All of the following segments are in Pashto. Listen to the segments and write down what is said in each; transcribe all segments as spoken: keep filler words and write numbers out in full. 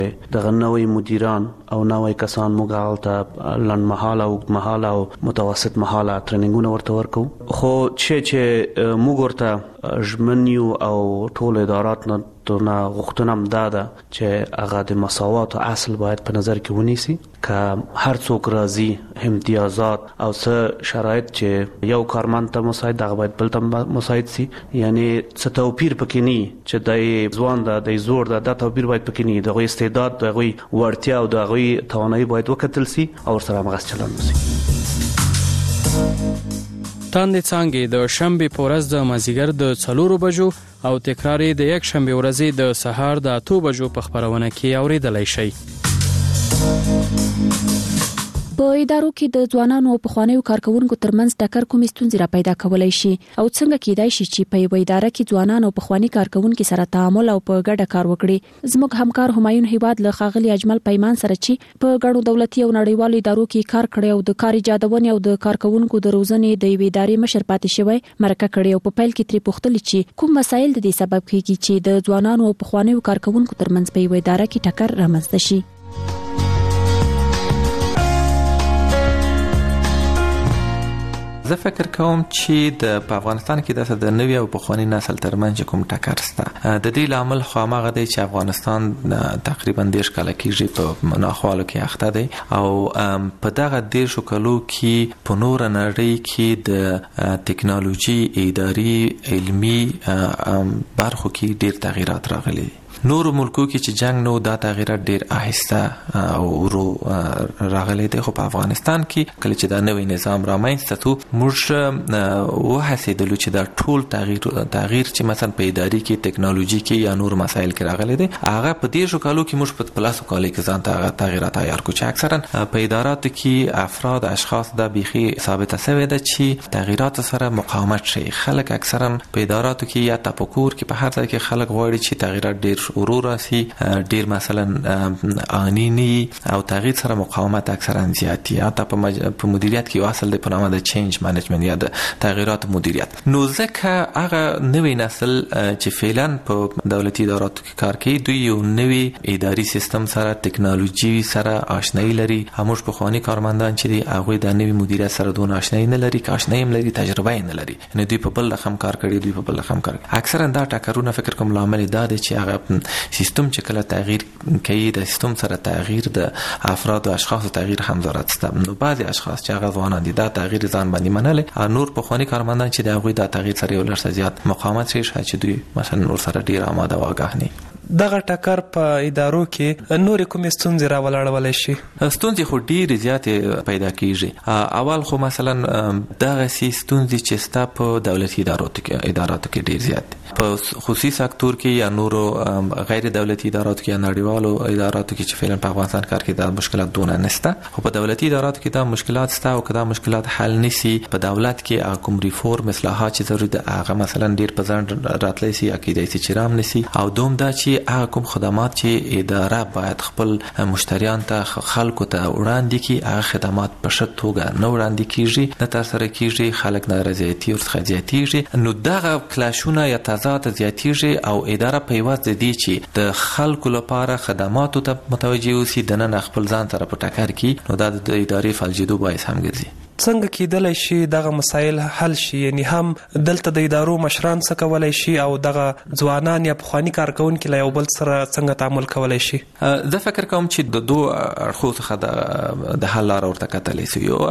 دغه نوې مدیران او نوې کسان موږ هلته لنډمهاله اوږدمهاله او متوسط مهاله ټریننګونه ورته ورکو. خو چې چې موږ ورته ژمن یو او ټول ادارات نه نه غوښتنه هم دا ده چې هغه د مساوات اصل باید په نظر کې ونیسي، که هر څوک راځي امتیازات او څه شرایط چې یو کارمند ته مساعد دغه باید بل ته مساعد سي، یعنی څه توپیر پکې نه چې د ځوان ده د زوړ ده، دا توپیر باید پکې نه، دغه استعداد دغه وړتیا او دغه توانایي باید وکتل سي او ورسره همغږ چلند وسي. تاندې څانګې د شنبې په ورځ د مازدیګر د څلورو بجو او تکرار د یک شنبې ورځې د سهار د اتو بجو په خبرونه کې اوریدلای شئ. په ادارو کې د ځوانانو او پخوانیو کارکونکو ترمنځ ټکر کومې ستونزې را پیدا کولای شي او څنګه کېدای شي چې په یو اداره کې ځوانان او پخوانی کارکونکو سره تعامل او په ګډه کار وکړي. زموږ همکار همایون هیواد له خاغلی اجمل پیمان سره چې په ګڼو دولتي او نړیوالو ادارو کې کار کړی او د کار ایجادونې او د کارکونکو د روزنې د یوې ادارې مشر پاتې شوی مرکه کړی او په پیل کې ترې پوښتنه چې کوم مسایل د دې سبب کیږي چې د ځوانانو او پخوانیو کارکونکو ترمنځ په یو اداره کې ټکر رامنځته شي. زه فکر کوم چې د په افغانستان کې د د نوي او پخوانی نسل ترمنځ کوم ټکر شته. د دې لامل خو هغه دی چې افغانستان تقریبا دیرش کاله کېږي په مناخوالو کې اخته دی او په دغه دیرشو کالو کې په نور نړۍ کې د ټکنالوژي، اداري، علمي برخو کې ډیر تغیرات راغلي. نور ملکو کې چې جنگ نو دا تغیرات ډیر آهسته او ورو راغلي دي، خو په افغانستان کې کله چې دا نوې نظام رامنځته شو موږ وهڅېدلو چې دا ټول تغییر تغییر چې مثلا په اداري کې، ټکنالوژي کې یا نور مسایل کې راغلي دي، هغه په دې شو کالو کې موږ په پلاسو کالو کې ځان ته تغیرات عیار کو چې اکثرا په اداراتو کې افراد اشخاص دا بيخي ثابته شوی ده چې تغیرات سره مقاومت شي. خلک اکثرا په اداراتو کې یا تفکر کې په هر ځای کې خلک غواړي چې تغیرات ډیر ورو راسي، ډیر مثلا انینی او تغییر سره مقاومت اکثرا زیاتی. حتی په مدیریت کې اصل د پنامه د چینج منیجمنت یا د تغیرات مدیریت. نو ځکه هغه نوې نسل چې فعلا په دولتي اداراتو کې کار کوي دوی یو نوې اداري سیستم سره، ټکنالوژي سره آشنایی لري. هموش په خواني کارمندان چې دی هغه د نوې مدیریت سره دون آشنایی نه لري، که آشنایی هم لري تجربه نه لري. یعنی دوی په بل رقم کار کوي، دوی په بل رقم کار کوي. اکثرا دا ټکرونه فکر کوم لامل دا دی چې هغه سیستم چې کله تغییر کوي د سیستم سره تغییر د افراد او اشخاص تغییر هم ضرورت شته. نو بعضي اشخاص چې هغه ځوانان دي دا تغییر ځان باندې منل، او نور په خواني کارمندان چې دا هغه د تغییر سره یو لړ زیات مقاومت شي چې دوی مثلا نور سره ډیر آماده واګه نه. دغه ټکر په ادارو کې نور کوم ستونزې راولاړولای شي؟ ستونزې خو ډېرې زیاتې پیدا کیږي. اول خو مثلا دغه ستونزې چې ستا په دولتي اداراتو کې اداراتو کې ډېر زیات، په خصوصي سکتور کې یا نورو غیر دولتي اداراتو کې یا نړیوالو اداراتو کې چې فعلا په افغانستان کار کې دا مشکلات دونه نشته، خو په دولتي اداراتو کې دا مشکلات شته او کدا مشکلات حل نشي. په دولت کې کوم ریفورم اصلاحات چې ضروري ده هغه مثلا ډېر په ځان راتلی سي اکیدای سي چې رام نشي. او دوم دا چې هغه کوم خدمات چې اداره باید خپل مشتریان ته خلکو ته وړاندې کړي هغه خدمات په ښه توګه نه وړاندې کیږي، نه ترسره کیږي، خلک نارضایتي ورڅخه زیاتیږي. نو دغه کلاشونه یا تضاد زیاتیږي او اداره په یوه ځدی چې د خلکو لپاره خدماتو ته متوجه اوسي د نن خپل ځان سره په ټکر کې، نو دا د ادارې فلجیدو باعث هم ګرځي. څنګه کېدلای شي دغه مسایل حل شي؟ یعنی هم دلته د ادارو مشران څه کولای شي او دغه ځوانان یا پخوانی کارکونکو له یو بل سره څنګه تعامل کولای شي؟ زه فکر کوم چې د دوه اړخو څخه د حل لار ورته کتلی سي. یو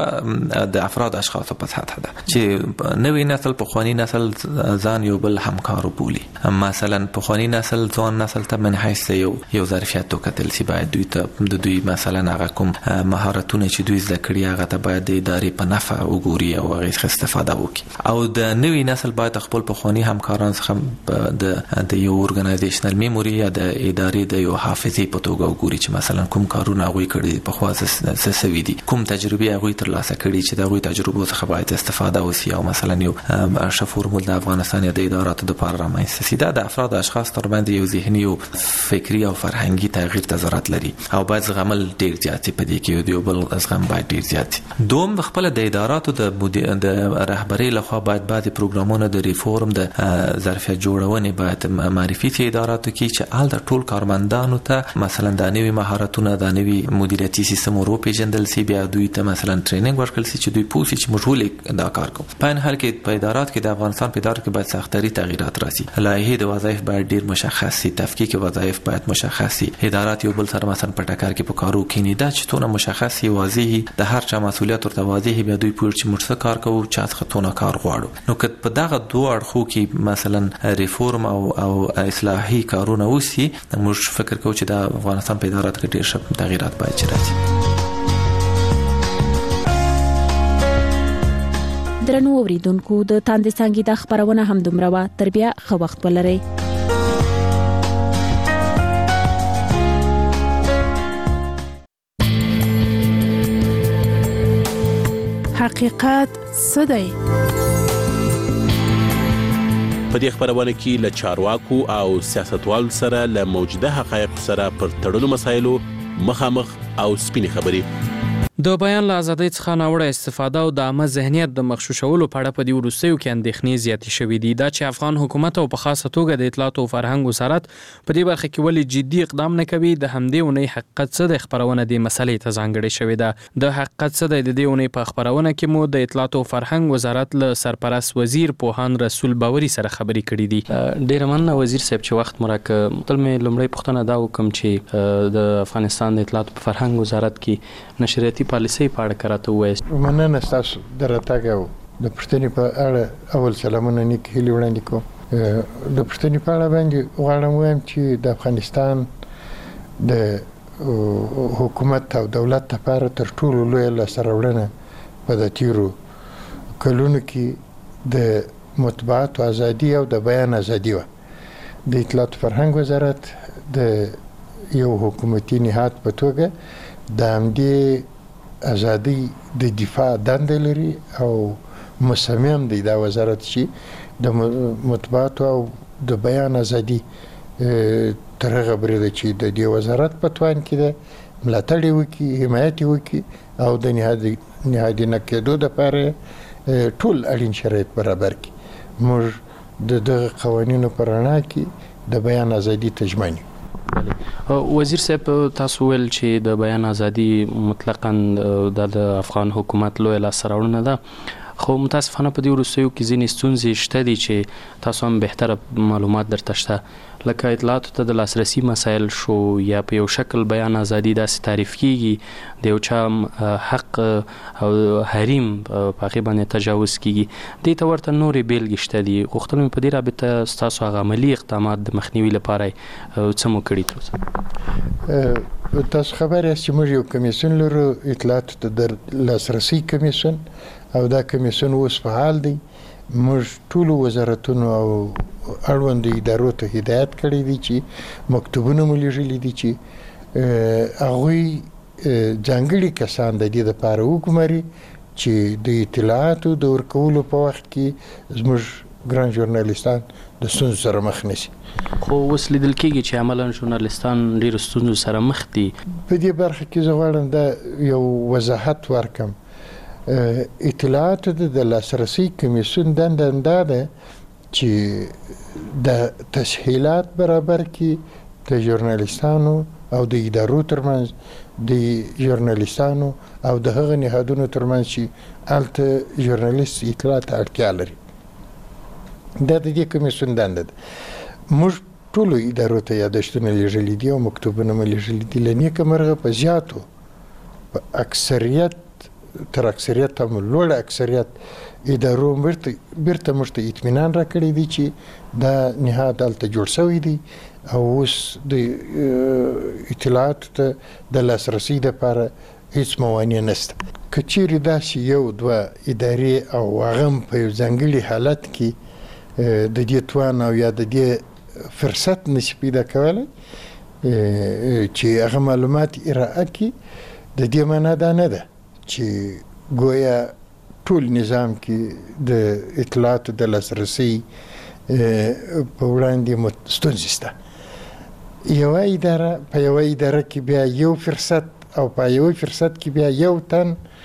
د افراد اشخاص په سطح ده چې نوې نسل پخوانی نسل ځان یو بل همکار بولي. مثلا پخوانی نسل ځوان نسل ته من حیث یو یو ظرفیت وکتل سي، باید دوی ته د دوی مثلا هغه کوم مهارتونه چې دوی زده کړي هغه ته باید د ادارې په نفع وګوري او هغه څخه استفاده وکړي. او د نوې نسل باید خپل پخوانی همکاران څخه د د یو ارګنایزیشنل میموري یا د ادارې د یو حافظې په توګه وګوري چې مثلا کوم کارونه هغوی کړي په خوا څه سوي دي، کوم تجربې هغوی ترلاسه کړي چې د هغوی تجربو څخه باید استفاده وسي او مثلا یو ښه فورمول د افغانستان یا د اداراتو دپاره رامنځته سي. دا د افراد اشخاص ترمنځ یو ذهني او فکري او فرهنګي تغییر ته ضرورت لري او باید زغمل ډېر زیات په دې کې یو بل زغم باید ډېر زیات. دوم خپل خپل د اداراتو د د رهبرۍ لخوا باید بعض پروګرامونه د ریفورم د ظرفیت جوړونې باید معرفي شي اداراتو کې چې آل د ټول کارمندانو ته مثلا د نوي مهارتونو د نوي مدیریتي سیستم ورو پیژندل سي، بیا دوی ته مثلا ټریننګ ورکړل سي چې دوی پوه شي چې موږ ولې دا کار کوو. په ان حال کې په ادارات کې د افغانستان په ادارو کې باید سختري تغیرات راسي. لایحه د وظایف باید ډیر مشخص سي، تفکیک وظایف باید مشخص سي، ادارات یو بل سره مثلا په ټکر کې په کارو کې نه دا چې تونه مشخص سي، واضح د هر چا مسولیت ورته واضح، بیا دوی پوه چې موږ څه کار کوو، چا څه تونه کار غواړو. نو که په دغه دوه اړخو کې مثلا ریفورم او او اصلاحي کارونه وسی، موږ فکر کوو چې د افغانستان په ادارات کې ډیر ښه تغیرات باید راسي. درنو اوریدونکو د تاندې څنګه د خبرونه هم دومره وا تر بیا خو وخت ولري. حقیقت څه دی؟ په دې خبرونه کې له چارواکو او سیاستوالو سره له موجوده حقایق سره پر تړلو مسایلو مخامخ او سپینې خبرې. د بیان له ازادۍ څخه ناوړه استفاده او د عامه ذهنیت د مغشوشولو په اړه په دې وروستیو کې اندېښنې زیاتې شوې دي. دا چې افغان حکومت او په خاصه توګه د اطلاعات او فرهنګ وزارت په دې برخه کې ولې جدي اقدام نه کوي، د همدې اونۍ حقیقت څه د خبرونه د مسلې ته ځانګړې شوې ده. د حقیقت څه د دې اونۍ په خبرونه کې مو د اطلاعات او فرهنګ وزارت له سرپرست وزیر پوهان رسول باوري سره خبرې کړې دي. ډېر مننه وزیر صاحب چې وخت مراکه. تل مې لومړی پوښتنه دا وکم چې د افغانستان د اطلاعات او فرهنګ وزارت کې نشریاتي پالیسۍ په اړه راته وایست. مننه ستاسو د راتګ او د پښتنې په اړه اول سلامونه نیک هیلې وړاندې کوم. د پښتنې په اړه باندې غواړم وایم چې د افغانستان د حکومت او دولت لپاره تر ټولو لویه لاسته راوړنه په د تیرو کلونو کې د مطبوعاتو ازادي او د بیان ازادي وه. د اطلاعات فرهنګ وزارت د یو حکومتي نهاد په توګه د همدې ازادي د دفاع دنده لري او مصمم دی دا وزارت چې د مطبوعاتو او د بیان ازادي تر هغه بریده چې د دې وزارت په توان کې ده ملاتړ وکړي، حمایت وکړي او د نهادي نهادي نه کېدو دپاره ټول اړین شرایط برابر کړي. موږ د دغه قوانینو په رڼا کې د بیان ازادي ته ژمن یو. وزیر صاحب تاسو ویل چې د بیان ازادي مطلقاً د افغان حکومت لویه لاسته راوړنه ده، خو متاسفانه په دې وروستیو کې ځینې ستونزې شته دي چې تاسو هم بهتره معلومات درته شته، لکه اطلاعاتو ته د لاسرسي مسایل شو یا په یو شکل بیان ازادي داسې تعریف کیږي د یو چا حق او حریم په هغې باندې تجاوز کیږي. دې ته ورته نورې بیلګې شته دي. غوښتل مې په دې رابطه ستاسو هغه عملي اقدامات د مخنیوي لپاره څه مو کړي تر اوسه؟ تاسو خبر یاست چې موږ یو کمیسیون لرو، اطلاعاتو ته د لاسرسي کمیسیون، او دا کمیسیون اوس فعال دی. موږ ټولو وزارتونو او اړوندو ادارو ته هدایت کړی دی چې مکتوبونه مو لیږلي دي چې هغوی ځانګړي کسان د دې دپاره وګماري چې د اطلاعاتو د ورکولو په وخت کې زموږ ګران ژورنالیستان د ستونزو سره مخ نشي. خو اوس لیدل کېږي چې عملاً ژورنالیستان ډېرو ستونزو سره مخ دي. په دې برخه کې زه غواړم دا یو وضاحت ورکم. اطلاعاتو د لاسرسي کمیسیون دنده دا ده چې د تسهیلات برابر کړي د ژورنالیستانو او د ادارو ترمنځ، د ژورنالیستانو او د هغه نهادونو ترمنځ چې هلته ژورنالیست اطلاع ته اړتیا لري. دا د دې کمیسیون دنده ده. موږ ټولو ادارو ته یادښتونه لیږلي دي او مکتوبونه مو لیږلي دي. له نیکه مرغه په زیاتو په اکثریت تر اکثریت هم لوړ اکثریت ادارو بیرته موږ ته اطمینان راکړی دی چې دا نهاد هلته جوړ شوی دی او اوس د اطلاعاتو ته د لاسرسي دپاره هیڅ موانع نشته. که چیرې داسې یو دوه ادارې او هغه هم په یو ځانګړي حالت کې د دې توان او یا د دې فرصت نشي پیدا کولی چې هغه معلومات ارائه کړي، د دې معنا دا نه ده چې گویا ټول نظام کې د اطلاعاتو د لاسرسي په وړاندې ستونزې شته. یوه اداره په یوه اداره کې بیا یو فرصت او په یوه فرصت کې بیا یو تن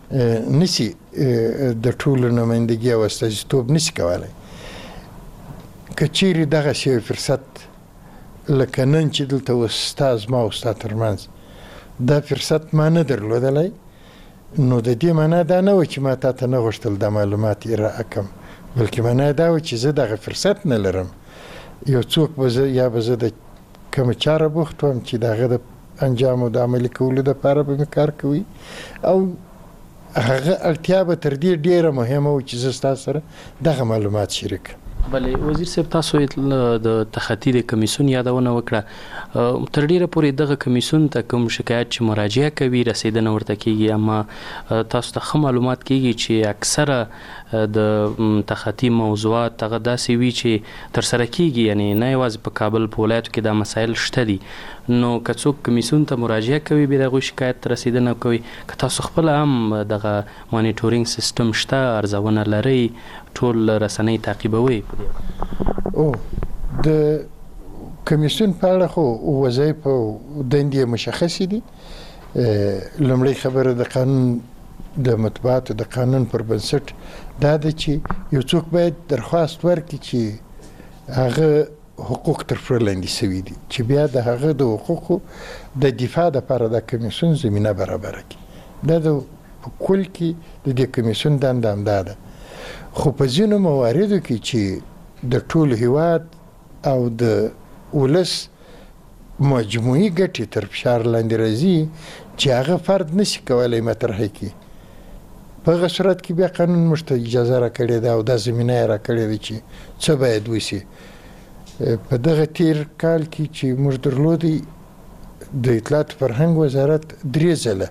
نسی د ټولو نمائندګي او استازیتوب نسی کولای. که چیرې دغه شی فرصت لکه نن چې دلته استاد ما او استاد ترمنځ دا فرصت ما نه درلودلی، نو د دې معنا دا نه و چې ما تا ته نه غوښتل د معلومات ارائه کړم، بلکې معنا دا و چې زه دغه فرصت نه لرم. یو څوک به زه یا به زه د کومه چاره بوخت وم چې د هغه د انجام او د عملي کولو دپاره به مې کار کوي، او هغه اړتیا به تر دې ډېره مهمه و چې زه ستاسو سره دغه معلومات شریک کړم. بلې وزیر صاحب، تاسو د تخطي د کمیسیون یادونه وکړه. تر ډیره پورې دغه کمیسیون ته کوم شکایت چې مراجعه کوي رسیدنه ورته کیږي، اما تاسو ته ښه معلومات کیږي چې اکثره د تخطي موضوعات هغه داسې وي چې ترسره کیږي، یعنی نه یوازې په کابل په ولایتو کې دا مسایل شته دي. نو که څوک کمیسیون ته مراجعه کوي بیا د هغوی شکایت ته رسیدنه کوي، که تاسو خپله هم دغه مانیټورینګ سیستم شته، ارزونه لرئ، ټول رسنۍ تعقیبوي؟ او د کمیسیون په اړه خو وظایف او دندې مشخصې دي. لومړی خبره د قانون د مطبوعاتو د قانون پر بنسټ دا ده چې یو څوک باید درخواست ورکړي چې هغه حقوق تر پښو لاندې سوي دي، چې بیا د هغه د حقوقو د دفاع دپاره د کمیسیون زمینه برابره کړي. دا د په کل کې د دې کمیسیون دنده همدا ده. خو په ځینو مواردو کې چې د ټول هیواد او د ولس مجموعي ګټې تر فشار لاندې راځي چې هغه فرد نشي کولی مطرحه کړي، په هغه صورت کې بیا قانون موږ ته اجازه راکړې ده او دا زمینه یې راکړې ده چې څه باید وشي. په دغه تیر کال کې چې موږ درلودی د اطلاعات فرهنګ وزارت درې ځله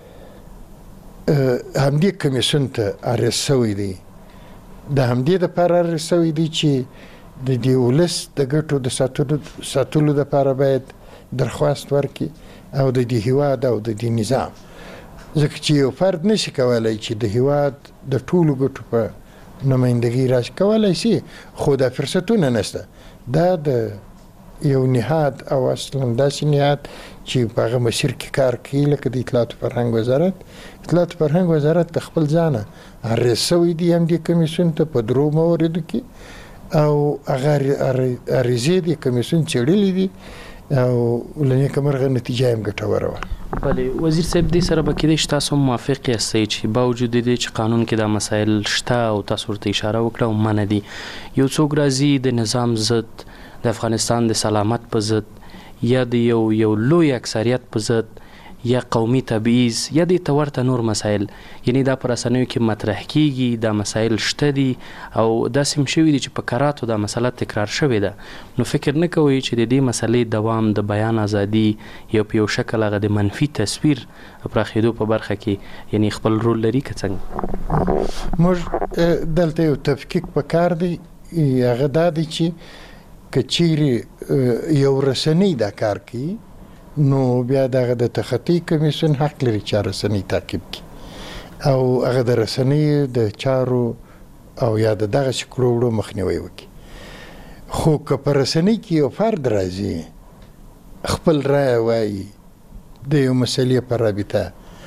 همدې کمیسیون ته عرض شوی دی. د همدې دپاره عرض شوی دی چې د دې ولس د ګټو د ساتلو ساتلو دپاره باید درخواست ورکړي او د دې هیواد او د دې نظام، ځکه چې یو فرد نشي کولی چې د هیواد د ټولو ګټو په نمایندګي راشي. کولی شي خو دا فرصتونه نشته. دا د یو نهاد او اصلا داسې نهاد چې په هغه مسیر کې کار کوي لکه د اطلاعات فرهنګ وزارت. اطلاعات فرهنګ وزارت د خپل ځانه عرض شوی دی همدې کمیسیون ته په درو موردو کې، او هغه عریضې د کمیسیون څېړلې دي او له نیکه مرغه نتیجه هم ګټوره وه. بلې وزیر صاحب، دې سره به کېدای شي تاسو موافق یاستئ چې باوجود د دې چې قانون کې دا مسایل شته او تاسو ورته اشاره وکړه او منع دي، یو څوک راځي د نظام ضد، د افغانستان د سلامت په ضد، یا د یو یو لوی اکثریت په ضد، یا قومي تبعیض، یا د ته ورته نور مسایل، یعنی دا په رسنیو کې مطرح کیږي، دا مسایل شته دي او داسې هم شوي دي چې په کراتو دا مسله تکرار شوې ده. نو فکر نه کوئ چې د دې مسلې دوام د بیان ازادي یو په یو شکل هغه د منفي تصویر پراخېدو په برخه کې یعنی خپل رول لري که څنګه؟ موږ دلته یو تفکیک پکار دی. هغه دا دی چې که چیرې یو رسنۍ دا کار کوي نو بیا دغه د تخطي کمیسیون حق لري چې رسنۍ تعقیب کړي او هغه د رسنۍ د چارو او یا د دغه کړو وړو مخنیوی وکړي. خو که په رسنۍ کې یو فرد راځي خپل رایه وایي د یو مسلې په رابطه،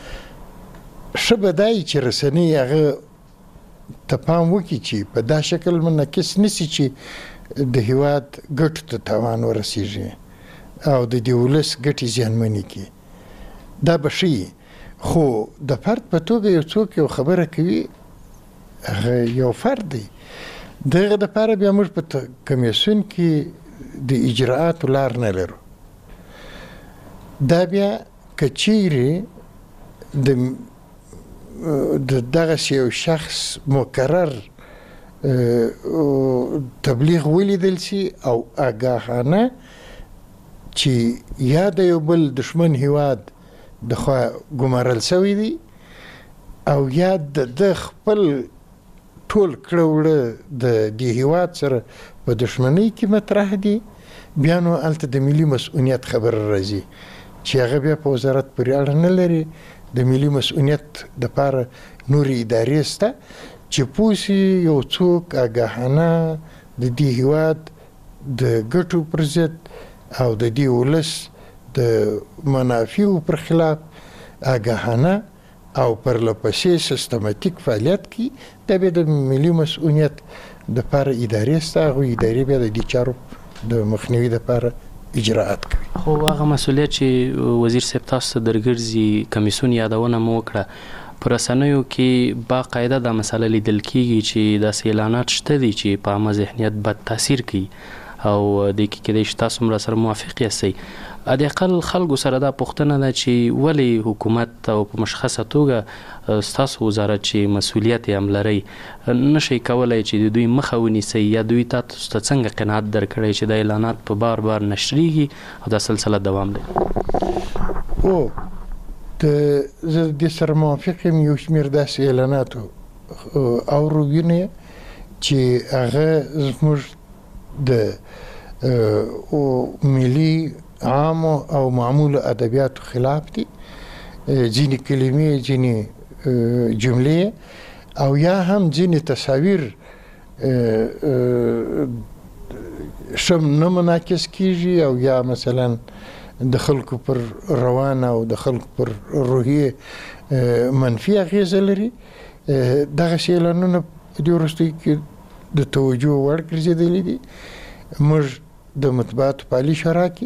ښه به دا وي چې رسنۍ هغه ته پام وکړي چې په دا شکل منعکس نشي چې د هیواد ګټو ته تاوان ورسیږي او د دې ولس ګټې زیانمنې کړي. دا به ښه، خو د فرد په توګه یو څوک یو خبره کوي، هغه یو فرد دی. دغه دپاره بیا موږ په کمیسیون کې د اجراعاتو لار نه لرو. دا بیا که چیرې د دغسې یو شخص مقرر تبلیغ ولیدل شي او آګاهانه چې یا د یو بل دشمن هیواد د خوا ګمارل شوی دی او یا د خپل ټول کړه وړه د دې هیواد سره په دشمنۍ کې مطرح دي، بیا نو هلته د ملي مسؤلیت خبره راځي چې هغه بیا په وزارت پورې اړه نه لري. د ملي مسؤلیت دپاره نورې ادارې شته چې پوه شي یو څوک آګاهانه د دې هیواد د ګټو پر ضد او د دې ولس د منافعو پر خلاف آګاهانه او پرلپسې سیستماتیک فعالیت کی د به د ملي مسؤلیت د لپاره ادارې سته او ادارې به د دې چارو د مخنیوي لپاره اجراءات کوي. خو هغه مسؤلیت چې وزیر صاحب تاسو درګرځي کمیسیون یادونه مو وکړه پر رسنیو کې با قاعده د مسله لیدل کیږي چې د اعلانات شته دي چې په عامه ذهنیت بد تاثیر کوي او د کې کې د تاسو مر سره موافق یاستئ. د اقل خلکو سره دا پوښتنه ده چې ولی حکومت او په مشخصه توګه تاسو وزارت چې مسؤلیت یې عملري نشي کولای چې د دوی مخه ونیسي یا دوی تاسو ته څنګه قناعت درکړي چې د اعلانات په بار بار نشریږي او د سلسله دوام لري. او د زه د سره موافق یم یو شمېر داسې اعلاناتو او روینه چې هغه زموږ د او ملي عام او معمول ادبیاتو خلاف دي. ځینې کلمې ځینې جملې او یا هم ځینې تصاویر شم نه منعکس کیږي او یا مثلا د خلکو پر روان او د خلکو پر روحیه منفي اغیزه لري. دغه اعلانونه د وروستي کې د توجه وړ ګرځېدلي دي. موږ د مطبوعاتو پالي شورا کې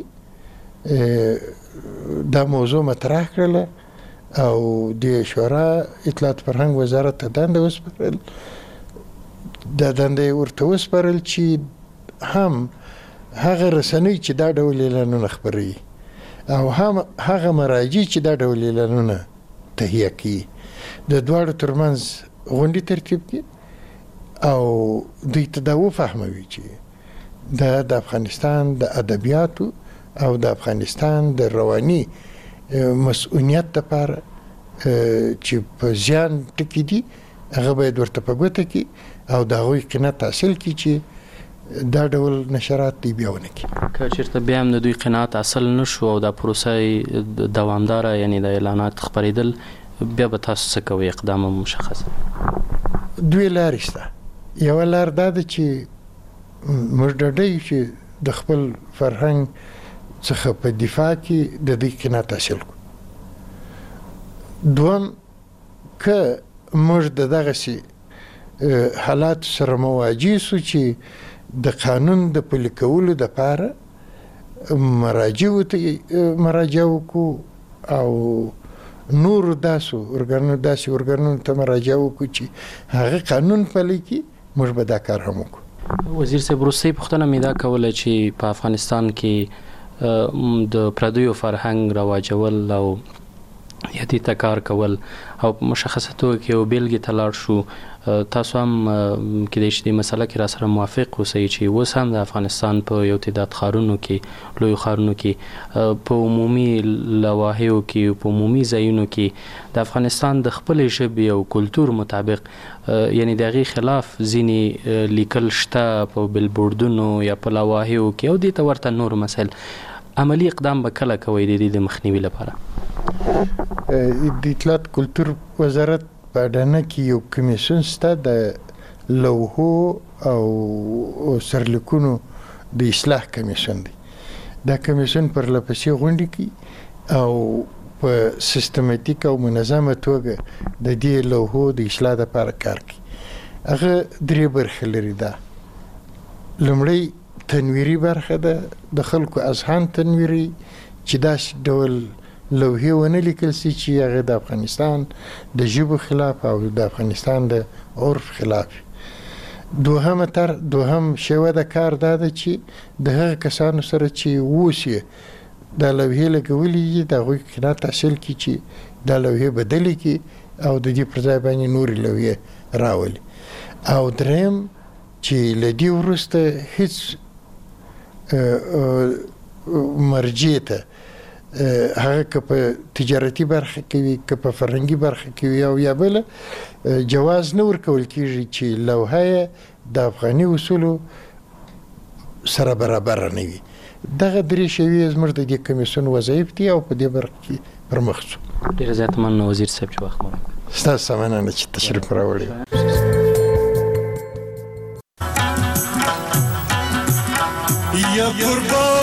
دا موضوع مطرح کړله او د شورا اطلاعات فرهنګ وزارت ته دنده وسپارل. دا دنده ورته وسپارل چې هم هغه رسنۍ چې دا ډول اعلانونه خپروي او هم هغه مراجع چې دا ډول اعلانونه تهیه کوي د دواړو ترمنځ غونډې ترتیب کړي او دوی ته دا وفهموي چې دا د افغانستان د ادبیاتو او د افغانستان د رواني مسؤلیت لپاره چې په ځان ټکی دي هغه باید ورته په ګوته کې او د هغوی قناعت حاصل کړي چې دا ډول نشرات دی بیا ونه کړي. که چېرته بیا هم د دوی قناعت حاصل نشو او دا پروسه دوامداره یعنی د اعلانات خپرېدل بیا به تاسو څه کوئ؟ اقدام مشخصه دوی لارې شته. یوه لار دا ده چې موږ ډاډه یو چې د خپل فرهنګ څخه په دفاع کې د دې قناعت حاصل کړو. دوم که موږ د دغسې حالات سره مواجه سو چې د قانون د پلي کولو دپاره مراجعو ته مراجعه وکړو او نورو داسو ارګانونو داسې ارګانونو ته مراجعه وکړو چې هغه قانون پلي کړي. موږ به دا کار هم وکړو. وزیر صاحب وروستۍ پوښتنه مې دا کوله چې په افغانستان کې د پردیو فرهنګ رواجول او یادی ته کار کول او مشخصه توګه کې یو بیلګې ته لاړ شو. تاسو هم کېدای شي د مسله کې را سره موافق اوسئ چې اوس هم د افغانستان په یو تعداد ښارونو کې لویو ښارونو کې په عمومي لواحیو کې په عمومي ځایونو کې د افغانستان د خپلې ژبې او کلتور مطابق یعنی د هغې خلاف ځینې لیکل شته په بلبوردونو یا په لواحیو کې او دې ته ورته نور مسایل. عملی اقدام به کله کوئ د دې د مخنیوي لپاره؟ د اطلاعات کلتور وزارت په اډانه کې یو کمیسیون شته د لوحو او سرلیکونو د اصلاح کمیسیون دی. دا کمیسیون پرلپسې غونډې کوي او په سیستماتیک او منظمه توګه د دې لوحو د اصلاح لپاره کار کوي. هغه درې برخې لري. دا لومړی تنویري برخه ده، د خلکو اذهان تنویري چې داسې ډول لوحې ونه لیکل سي چې هغه د افغانستان د ژبو خلاف او د افغانستان د عرف خلاف. دوهمه تر دوهم شیوه د کار دا ده چې د هغه کسانو سره چې اوس یې دا لوحې لګولي دي د هغوی قناعت حاصل کړي چې دا لوحې بدلې کړي او د دې پر ځای باندې نورې لوحې راولي. او دریم چې له دې وروسته هیڅ مرجع ته هغه که په تجارتي برخه کې وي که په فرهنګي برخه کې وي او یا بله جواز نه ورکول کېږي چې لوحه د افغاني اصولو سره برابر نه وي. دغه درې شیوې زموږ د دې کمیسیون وظایف دي او په دې برخه کې پرمخ ځو. ډېره زیاته مننه وزیر صاحب چې وخت مو راکړ. ستاسو مننه چې تشریف راوړئ. یا قربان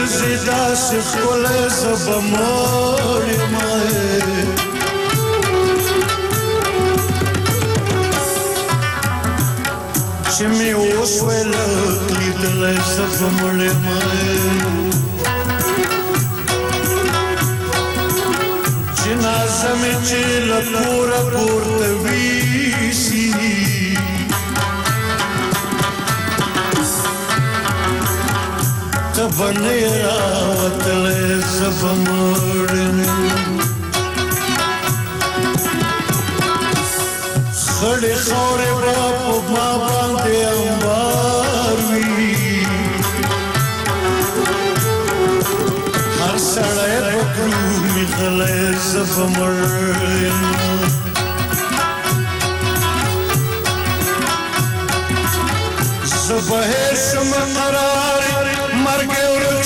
ګرځي داسې ښکلی زه به مړ یمه چې مې اوس ویله لیدلی زه به مړ یمه چې نازه مې چې له کوره پورته ویسي ته به نه یې راوتلی زه به مړ یم خړې خاورې به په ما باندې انبار وي هر سړی به کړومي غلی زه به مړ یم زه به هېر شم قرار مرګ ورک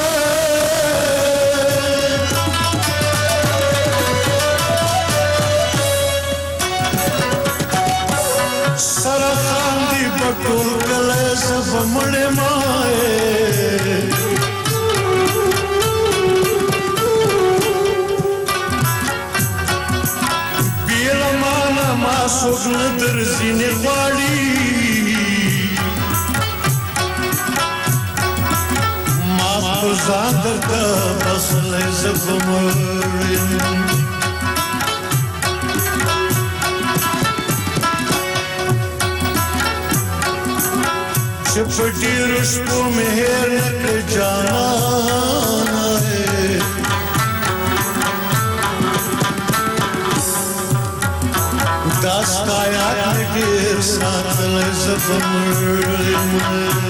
سره خاندي به ټول کلی زه به مړ یمه بې له مانه ما څوک نه درځینې غواړي خو ځان درته بخلی زه به مړ یم چې په ډېرو شپو مې هېر نه کړې جانانه دا ستا یاد مې ډېر ساتلی زه به مړ یم